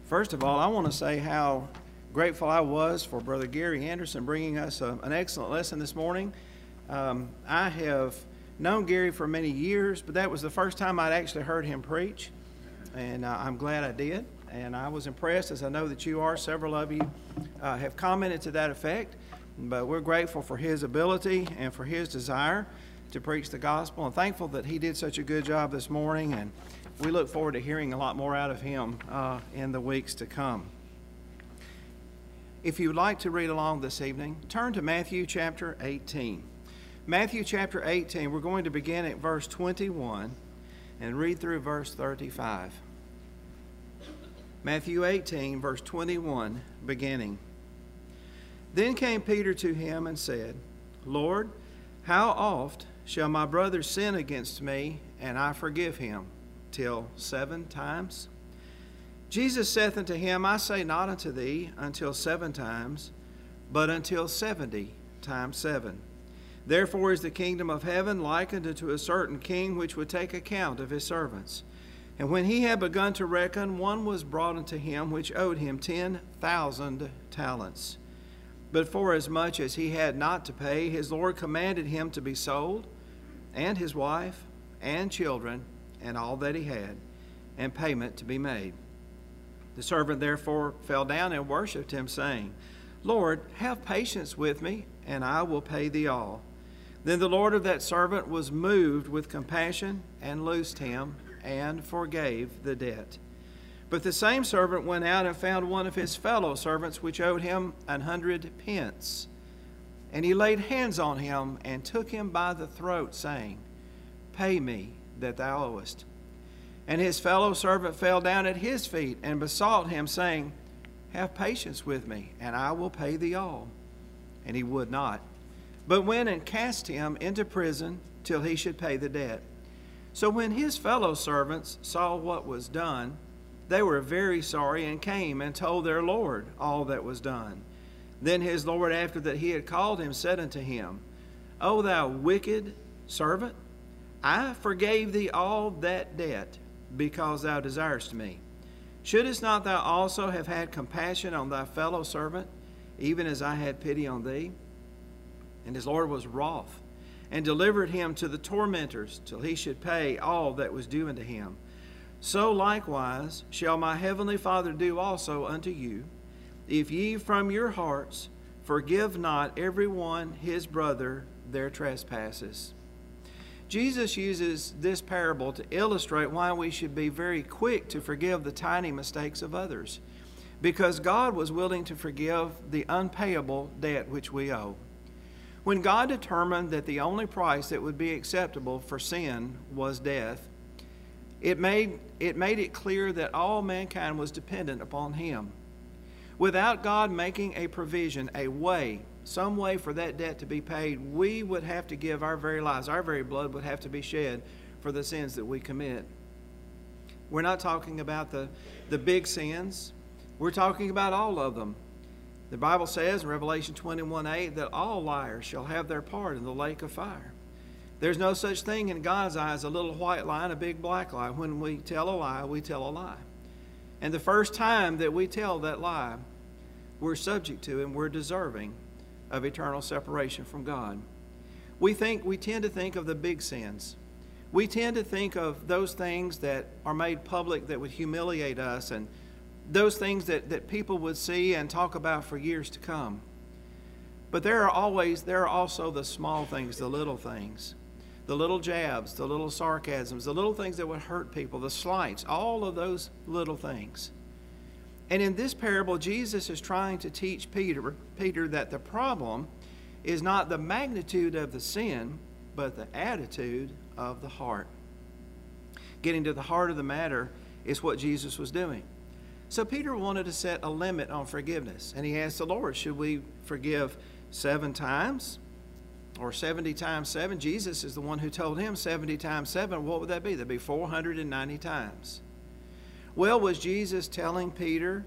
First of all, I want to say how grateful I was for Brother Gary Anderson bringing us an excellent lesson this morning. I have known Gary for many years, but that was the first time I'd actually heard him preach, and I'm glad I did. And I was impressed, as I know that you are. Several of you have commented to that effect, but we're grateful for his ability and for his desire to preach the gospel, and thankful that he did such a good job this morning, and we look forward to hearing a lot more out of him in the weeks to come. If you would like to read along this evening, turn to Matthew chapter 18. Matthew chapter 18, we're going to begin at verse 21 and read through verse 35. Matthew 18, verse 21, beginning. Then came Peter to him and said, Lord, how oft shall my brother sin against me, and I forgive him? Till 7 times? Jesus saith unto him, I say not unto thee until 7 times, but until 70 times 7. Therefore is the kingdom of heaven likened unto a certain king which would take account of his servants. And when he had begun to reckon, one was brought unto him which owed him 10,000 talents. But forasmuch as he had not to pay, his Lord commanded him to be sold, and his wife, and children, and all that he had, and payment to be made. The servant therefore fell down and worshipped him, saying, Lord, have patience with me, and I will pay thee all. Then the Lord of that servant was moved with compassion, and loosed him, and forgave the debt. But the same servant went out and found one of his fellow servants which owed him 100 pence. And he laid hands on him, and took him by the throat, saying, Pay me that thou owest. And his fellow servant fell down at his feet and besought him, saying, Have patience with me, and I will pay thee all. And he would not, but went and cast him into prison till he should pay the debt. So when his fellow servants saw what was done, they were very sorry, and came and told their Lord all that was done. Then his Lord, after that he had called him, said unto him, O thou wicked servant, I forgave thee all that debt, because thou desirest me. Shouldest not thou also have had compassion on thy fellow servant, even as I had pity on thee? And his Lord was wroth, and delivered him to the tormentors, till he should pay all that was due unto him. So likewise shall my heavenly Father do also unto you, if ye from your hearts forgive not every one his brother their trespasses. Jesus uses this parable to illustrate why we should be very quick to forgive the tiny mistakes of others, because God was willing to forgive the unpayable debt which we owe. When God determined that the only price that would be acceptable for sin was death, it made it clear that all mankind was dependent upon him. Without God making a provision, a way, some way for that debt to be paid, we would have to give our very lives, our very blood would have to be shed for the sins that we commit. We're not talking about the big sins. We're talking about all of them. The Bible says in Revelation 21:8 that all liars shall have their part in the lake of fire. There's no such thing in God's eyes, a little white lie and a big black lie. When we tell a lie, we tell a lie. And the first time that we tell that lie, we're subject to and we're deserving of eternal separation from God. We tend to think of the big sins. We tend to think of those things that are made public that would humiliate us, and those things that people would see and talk about for years to come. But there are also the small things, the little things, the little jabs, the little sarcasms, the little things that would hurt people, the slights, all of those little things. And in this parable, Jesus is trying to teach Peter that the problem is not the magnitude of the sin, but the attitude of the heart. Getting to the heart of the matter is what Jesus was doing. So Peter wanted to set a limit on forgiveness, and he asked the Lord, should we forgive 7 times or 70 times 7? Jesus is the one who told him 70 times 7. What would that be? That'd be 490 times. Well, was Jesus telling Peter,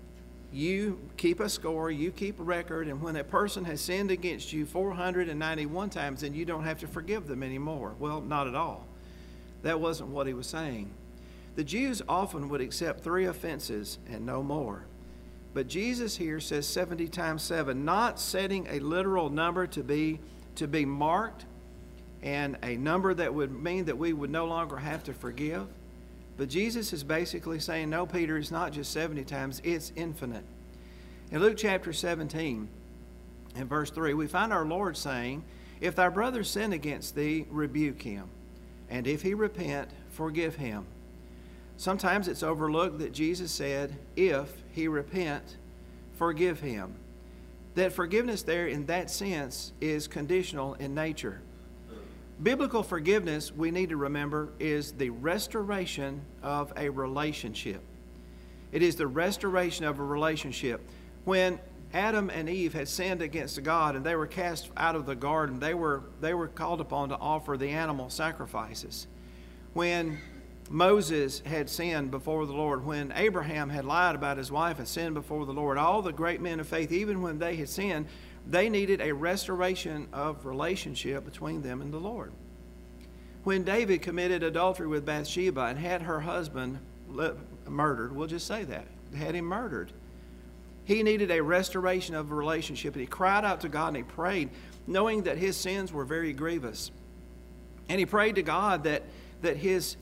you keep a score, you keep a record, and when a person has sinned against you 491 times, then you don't have to forgive them anymore? Well, not at all. That wasn't what he was saying. The Jews often would accept 3 offenses and no more. But Jesus here says 70 times 7, not setting a literal number to be marked and a number that would mean that we would no longer have to forgive. But Jesus is basically saying, no, Peter, it's not just 70 times, it's infinite. In Luke chapter 17, in verse 3, we find our Lord saying, if thy brother sin against thee, rebuke him. And if he repent, forgive him. Sometimes it's overlooked that Jesus said, if he repent, forgive him. That forgiveness there in that sense is conditional in nature. Biblical forgiveness, we need to remember, is the restoration of a relationship. It is the restoration of a relationship. When Adam and Eve had sinned against God and they were cast out of the garden, they were called upon to offer the animal sacrifices. When Moses had sinned before the Lord, when Abraham had lied about his wife and sinned before the Lord, all the great men of faith, even when they had sinned, they needed a restoration of relationship between them and the Lord. When David committed adultery with Bathsheba and had her husband murdered, we'll just say that, had him murdered, he needed a restoration of a relationship. And he cried out to God and he prayed, knowing that his sins were very grievous. And he prayed to God that his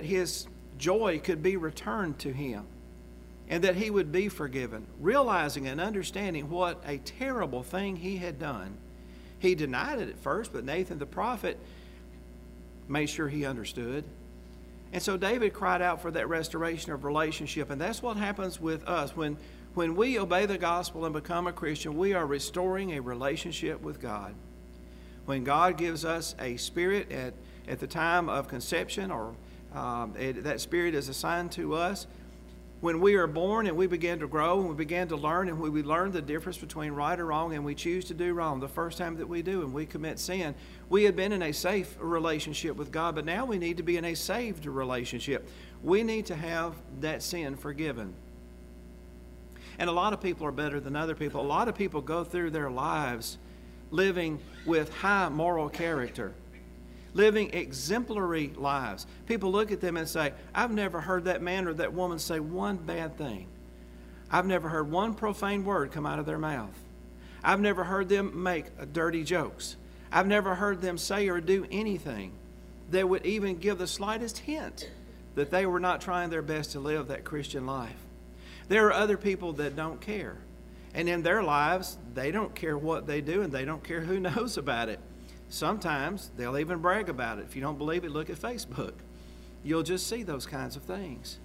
joy could be returned to him and that he would be forgiven, realizing and understanding what a terrible thing he had done. He denied it at first, but Nathan the prophet made sure he understood. And so David cried out for that restoration of relationship, and that's what happens with us. When we obey the gospel and become a Christian, we are restoring a relationship with God. When God gives us a spirit at the time of conception, or that spirit is assigned to us, when we are born and we begin to grow and we begin to learn and we learn the difference between right or wrong and we choose to do wrong the first time that we do and we commit sin, we had been in a safe relationship with God, but now we need to be in a saved relationship. We need to have that sin forgiven. And a lot of people are better than other people. A lot of people go through their lives living with high moral character, living exemplary lives. People look at them and say, I've never heard that man or that woman say one bad thing. I've never heard one profane word come out of their mouth. I've never heard them make dirty jokes. I've never heard them say or do anything that would even give the slightest hint that they were not trying their best to live that Christian life. There are other people that don't care. And in their lives, they don't care what they do and they don't care who knows about it. Sometimes they'll even brag about it. If you don't believe it, look at Facebook. You'll just see those kinds of things.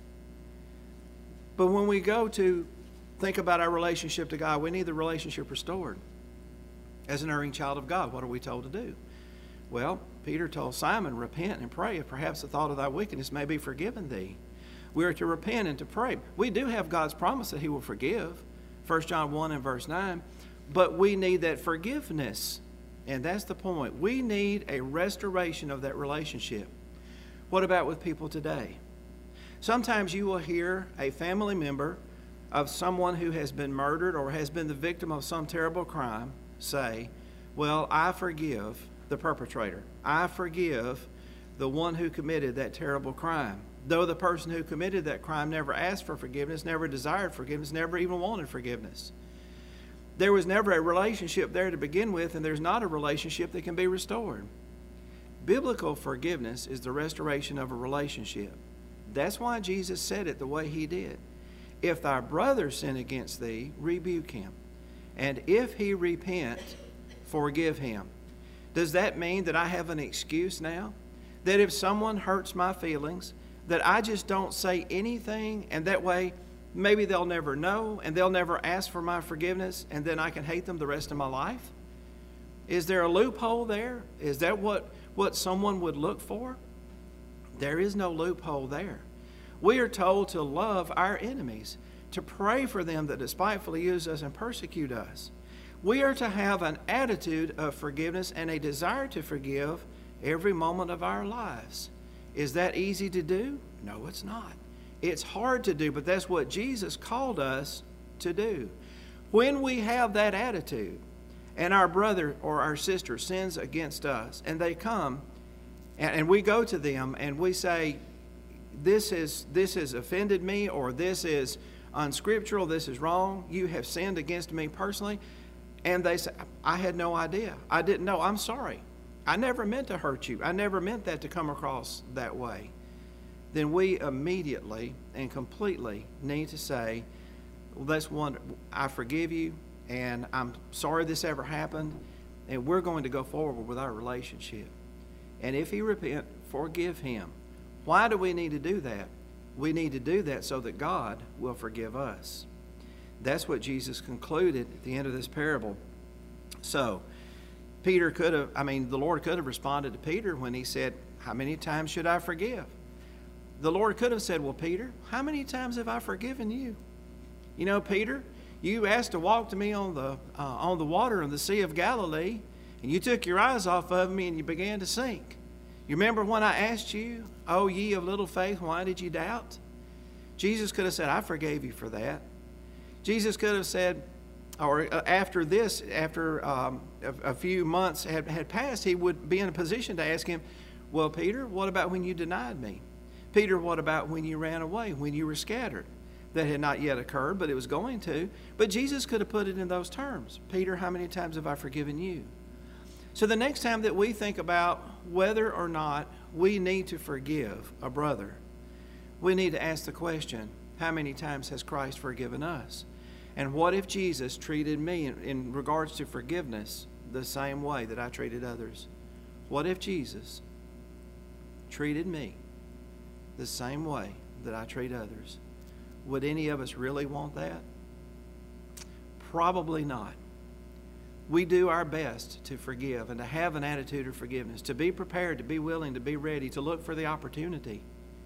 But when we go to think about our relationship to God, we need the relationship restored. As an erring child of God, what are we told to do? Well, Peter told Simon, repent and pray, if perhaps the thought of thy wickedness may be forgiven thee. We are to repent and to pray. We do have God's promise that he will forgive, 1 John 1 and verse 9, but we need that forgiveness. And that's the point. We need a restoration of that relationship. What about with people today? Sometimes you will hear a family member of someone who has been murdered or has been the victim of some terrible crime say, well, I forgive the perpetrator. I forgive the one who committed that terrible crime. Though the person who committed that crime never asked for forgiveness, never desired forgiveness, never even wanted forgiveness. There was never a relationship there to begin with, and there's not a relationship that can be restored. Biblical forgiveness is the restoration of a relationship. That's why Jesus said it the way he did. If thy brother sin against thee, rebuke him. And if he repent, forgive him. Does that mean that I have an excuse now? That if someone hurts my feelings, that I just don't say anything, and that way maybe they'll never know and they'll never ask for my forgiveness, and then I can hate them the rest of my life? Is there a loophole there? Is that what someone would look for? There is no loophole there. We are told to love our enemies, to pray for them that despitefully use us and persecute us. We are to have an attitude of forgiveness and a desire to forgive every moment of our lives. Is that easy to do? No, it's not. It's hard to do, but that's what Jesus called us to do. When we have that attitude and our brother or our sister sins against us and they come and we go to them and we say, this has offended me, or this is unscriptural, this is wrong, you have sinned against me personally. And they say, I had no idea. I didn't know. I'm sorry. I never meant to hurt you. I never meant that to come across that way. Then we immediately and completely need to say, well, that's one, I forgive you, and I'm sorry this ever happened, and we're going to go forward with our relationship. And if he repent, forgive him. Why do we need to do that? We need to do that so that God will forgive us. That's what Jesus concluded at the end of this parable. So, the Lord could have responded to Peter when he said, how many times should I forgive? The Lord could have said, well, Peter, how many times have I forgiven you? You know, Peter, you asked to walk to me on the water in the Sea of Galilee, and you took your eyes off of me and you began to sink. You remember when I asked you, oh, ye of little faith, why did you doubt? Jesus could have said, I forgave you for that. Jesus could have said, or after a few months had passed, he would be in a position to ask him, well, Peter, what about when you denied me? Peter, what about when you ran away, when you were scattered? That had not yet occurred, but it was going to. But Jesus could have put it in those terms. Peter, how many times have I forgiven you? So the next time that we think about whether or not we need to forgive a brother, we need to ask the question, how many times has Christ forgiven us? And what if Jesus treated me in regards to forgiveness the same way that I treated others? What if Jesus treated me the same way that I treat others? Would any of us really want that? Probably not. We do our best to forgive and to have an attitude of forgiveness, to be prepared, to be willing, to be ready, to look for the opportunity.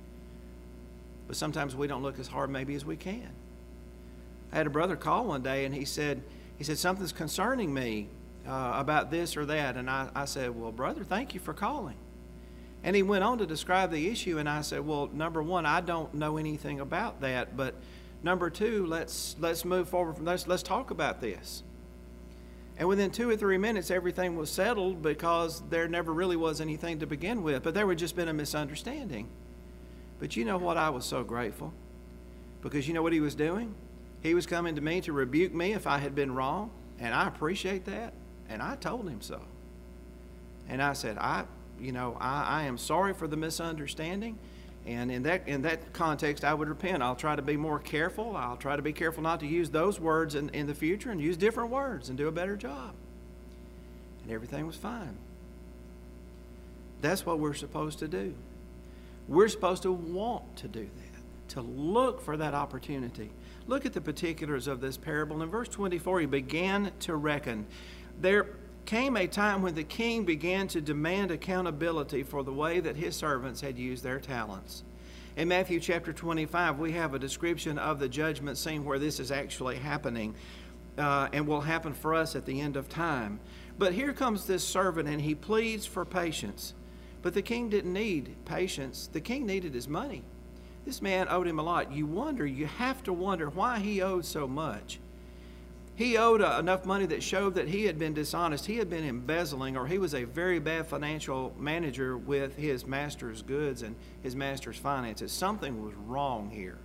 But sometimes we don't look as hard maybe as we can. I had a brother call one day, and he said, something's concerning me about this or that. And I said, well, brother, thank you for calling. And he went on to describe the issue, and I said, well, number one, I don't know anything about that. But number two, let's move forward from this. Let's talk about this. And within 2 or 3 minutes, everything was settled because there never really was anything to begin with. But there had just been a misunderstanding. But you know what? I was so grateful. Because you know what he was doing? He was coming to me to rebuke me if I had been wrong. And I appreciate that. And I told him so. And I said, I am sorry for the misunderstanding. And in that context, I would repent. I'll try to be more careful. I'll try to be careful not to use those words in the future and use different words and do a better job. And everything was fine. That's what we're supposed to do. We're supposed to want to do that, to look for that opportunity. Look at the particulars of this parable. In verse 24, he began to reckon. There came a time when the king began to demand accountability for the way that his servants had used their talents. In Matthew chapter 25, we have a description of the judgment scene where this is actually happening and will happen for us at the end of time. But here comes this servant, and he pleads for patience. But the king didn't need patience. The king needed his money. This man owed him a lot. You have to wonder why he owed so much. He owed enough money that showed that he had been dishonest. He had been embezzling, or he was a very bad financial manager with his master's goods and his master's finances. Something was wrong here.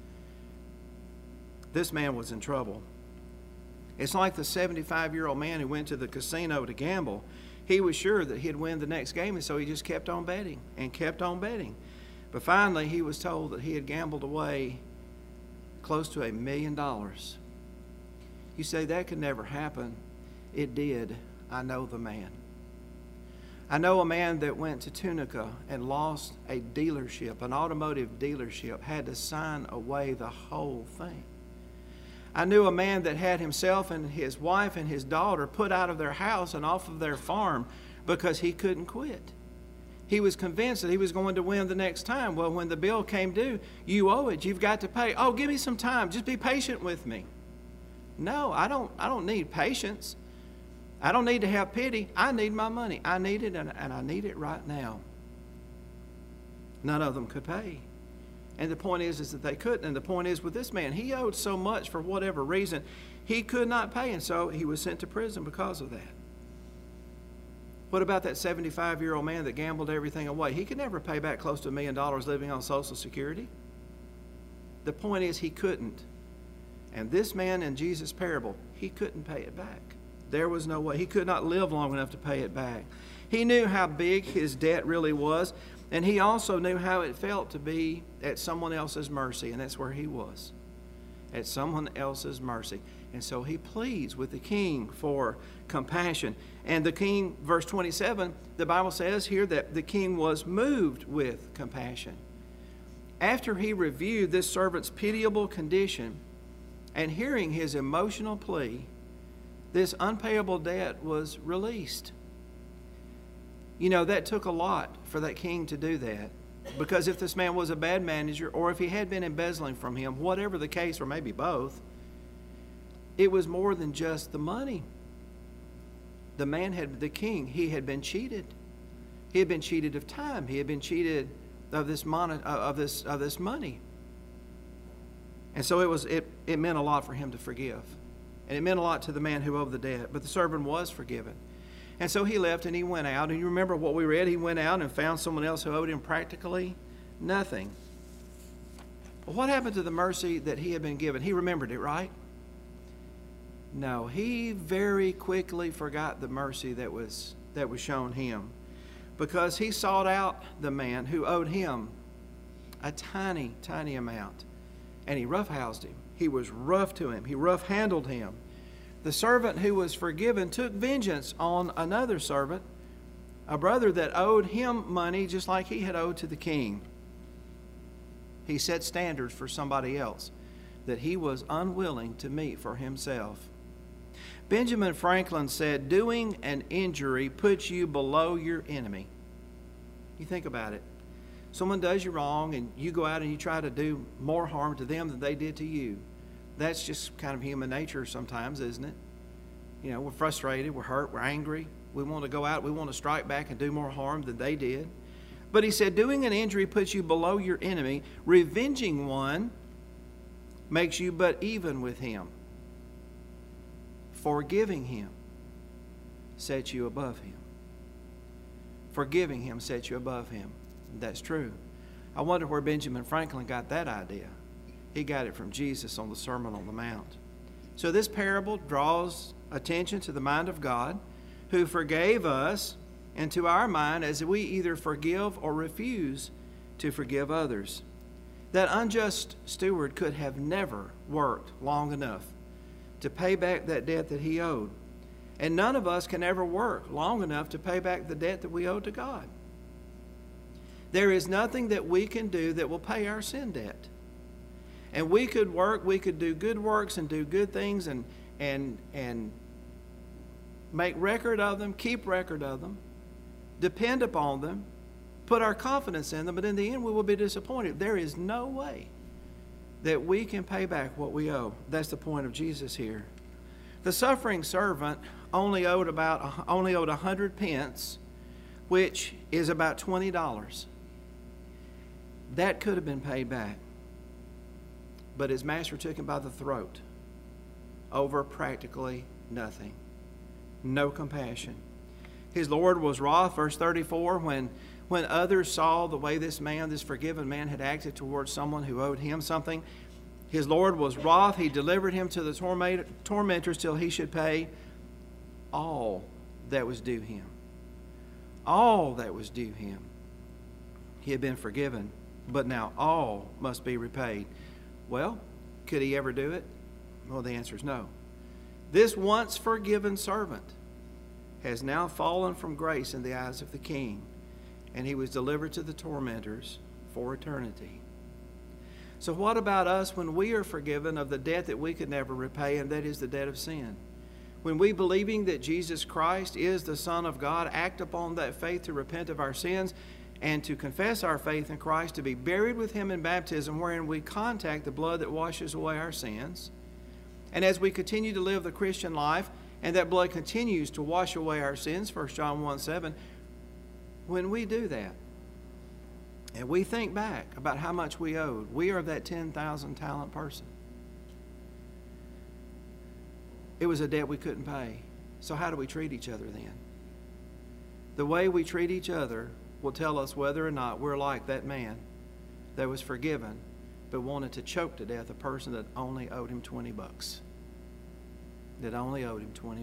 This man was in trouble. It's like the 75-year-old man who went to the casino to gamble. He was sure that he'd win the next game, and so he just kept on betting and kept on betting. But finally, he was told that he had gambled away close to $1 million. You say, that could never happen. It did. I know the man. I know a man that went to Tunica and lost a dealership, an automotive dealership, had to sign away the whole thing. I knew a man that had himself and his wife and his daughter put out of their house and off of their farm because he couldn't quit. He was convinced that he was going to win the next time. Well, when the bill came due, you owe it. You've got to pay. Oh, give me some time. Just be patient with me. No, I don't need patience. I don't need to have pity. I need my money. I need it, and I need it right now. None of them could pay. And the point is that they couldn't. And the point is with this man, he owed so much for whatever reason, he could not pay. And so he was sent to prison because of that. What about that 75-year-old man that gambled everything away? He could never pay back close to $1 million living on Social Security. The point is, he couldn't. And this man in Jesus' parable, he couldn't pay it back. There was no way. He could not live long enough to pay it back. He knew how big his debt really was, and he also knew how it felt to be at someone else's mercy, and that's where he was, at someone else's mercy. And so he pleads with the king for compassion. And the king, verse 27, the Bible says here that the king was moved with compassion. After he reviewed this servant's pitiable condition and hearing his emotional plea, this unpayable debt was released. You know, that took a lot for that king to do that. Because if this man was a bad manager, or if he had been embezzling from him, whatever the case, or maybe both, it was more than just the money. The king, he had been cheated. He had been cheated of time. He had been cheated of this money. And so it meant a lot for him to forgive. And it meant a lot to the man who owed the debt. But the servant was forgiven. And so he left and he went out. And you remember what we read? He went out and found someone else who owed him practically nothing. But what happened to the mercy that he had been given? He remembered it, right? No, he very quickly forgot the mercy that was shown him, because he sought out the man who owed him a tiny, tiny amount, and he roughhoused him. He was rough to him. He rough-handled him. The servant who was forgiven took vengeance on another servant, a brother that owed him money just like he had owed to the king. He set standards for somebody else that he was unwilling to meet for himself. Benjamin Franklin said, doing an injury puts you below your enemy. You think about it. Someone does you wrong and you go out and you try to do more harm to them than they did to you. That's just kind of human nature sometimes, isn't it? You know, we're frustrated, we're hurt, we're angry. We want to go out, we want to strike back and do more harm than they did. But he said, doing an injury puts you below your enemy. Revenging one makes you but even with him. Forgiving him sets you above him. Forgiving him sets you above him. That's true. I wonder where Benjamin Franklin got that idea. He got it from Jesus on the Sermon on the Mount. So this parable draws attention to the mind of God, who forgave us, and to our mind as we either forgive or refuse to forgive others. That unjust steward could have never worked long enough to pay back that debt that he owed. And none of us can ever work long enough to pay back the debt that we owe to God. There is nothing that we can do that will pay our sin debt. And we could work, we could do good works and do good things and make record of them, keep record of them, depend upon them, put our confidence in them, but in the end we will be disappointed. There is no way that we can pay back what we owe. That's the point of Jesus here. The suffering servant only owed 100 pence, which is about $20. That could have been paid back. But his master took him by the throat over practically nothing. No compassion. His Lord was wroth, verse 34, when others saw the way this forgiven man had acted towards someone who owed him something. His Lord was wroth. He delivered him to the tormentors till he should pay all that was due him. All that was due him. He had been forgiven, but now all must be repaid. Well, could he ever do it? Well, the answer is no. This once forgiven servant has now fallen from grace in the eyes of the king, and he was delivered to the tormentors for eternity. So what about us when we are forgiven of the debt that we could never repay, and that is the debt of sin? When we, believing that Jesus Christ is the Son of God, act upon that faith to repent of our sins and to confess our faith in Christ, to be buried with him in baptism, wherein we contact the blood that washes away our sins. And as we continue to live the Christian life, and that blood continues to wash away our sins, 1 John 1:7, when we do that, and we think back about how much we owed, we are that 10,000 talent person. It was a debt we couldn't pay. So how do we treat each other then? The way we treat each other will tell us whether or not we're like that man that was forgiven but wanted to choke to death a person that only owed him $20. That only owed him $20.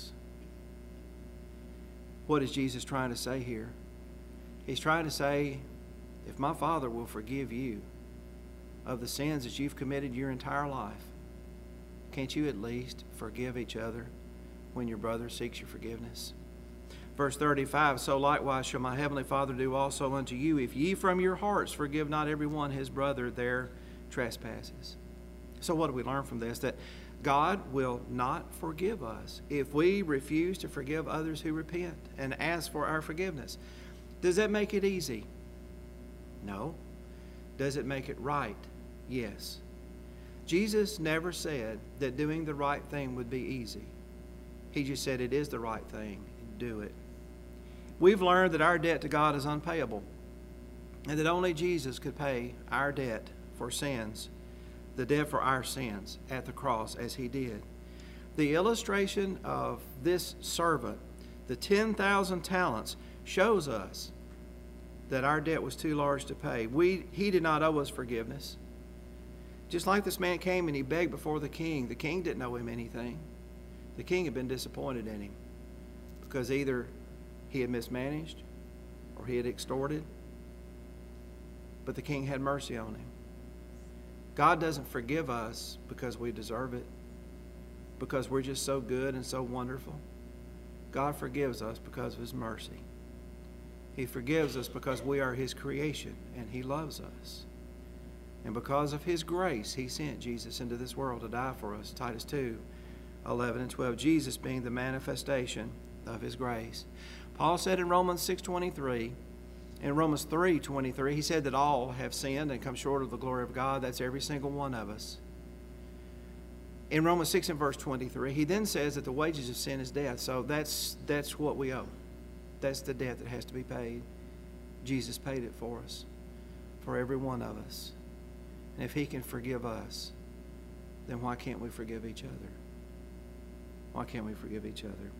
What is Jesus trying to say here? He's trying to say, if my Father will forgive you of the sins that you've committed your entire life, can't you at least forgive each other when your brother seeks your forgiveness? Verse 35, so likewise shall my heavenly Father do also unto you, if ye from your hearts forgive not every one his brother their trespasses. So what do we learn from this? That God will not forgive us if we refuse to forgive others who repent and ask for our forgiveness. Does that make it easy? No. Does it make it right? Yes. Jesus never said that doing the right thing would be easy. He just said it is the right thing. Do it. We've learned that our debt to God is unpayable and that only Jesus could pay our debt for sins, the debt for our sins at the cross as he did. The illustration of this servant, the 10,000 talents, shows us that our debt was too large to pay. He did not owe us forgiveness. Just like this man came and he begged before the king didn't owe him anything. The king had been disappointed in him because either he had mismanaged or he had extorted, but the king had mercy on him. God doesn't forgive us because we deserve it, because we're just so good and so wonderful. God forgives us because of his mercy. He forgives us because we are his creation and he loves us. And because of his grace, he sent Jesus into this world to die for us. Titus 2:11 and 12. Jesus being the manifestation of his grace. Paul said in Romans 6:23, in Romans 3:23, he said that all have sinned and come short of the glory of God. That's every single one of us. In Romans 6 and verse 23, he then says that the wages of sin is death. So that's what we owe. That's the debt that has to be paid. Jesus paid it for us, for every one of us. And if he can forgive us, then why can't we forgive each other? Why can't we forgive each other?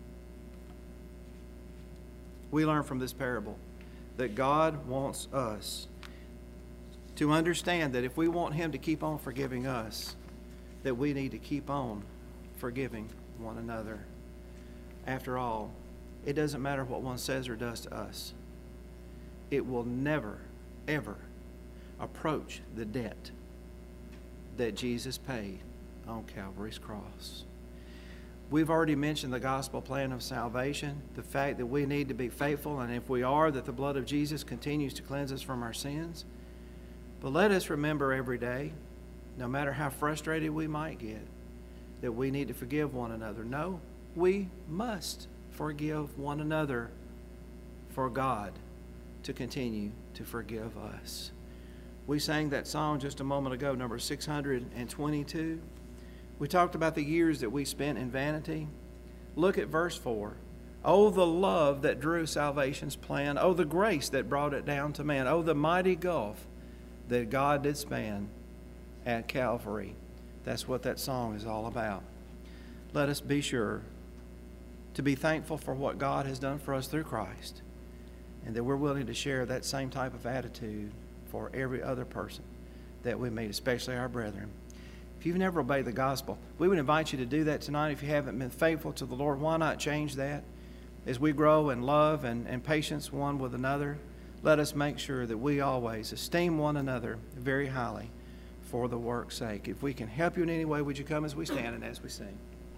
We learn from this parable that God wants us to understand that if we want him to keep on forgiving us, that we need to keep on forgiving one another. After all, it doesn't matter what one says or does to us. It will never, ever approach the debt that Jesus paid on Calvary's cross. We've already mentioned the gospel plan of salvation, the fact that we need to be faithful, and if we are, that the blood of Jesus continues to cleanse us from our sins. But let us remember every day, no matter how frustrated we might get, that we need to forgive one another. No, we must forgive one another for God to continue to forgive us. We sang that song just a moment ago, number 622. We talked about the years that we spent in vanity. Look at verse 4. Oh, the love that drew salvation's plan. Oh, the grace that brought it down to man. Oh, the mighty gulf that God did span at Calvary. That's what that song is all about. Let us be sure to be thankful for what God has done for us through Christ, and that we're willing to share that same type of attitude for every other person that we meet, especially our brethren. If you've never obeyed the gospel, we would invite you to do that tonight. If you haven't been faithful to the Lord, why not change that? As we grow in love and patience one with another, let us make sure that we always esteem one another very highly for the work's sake. If we can help you in any way, would you come as we stand and as we sing?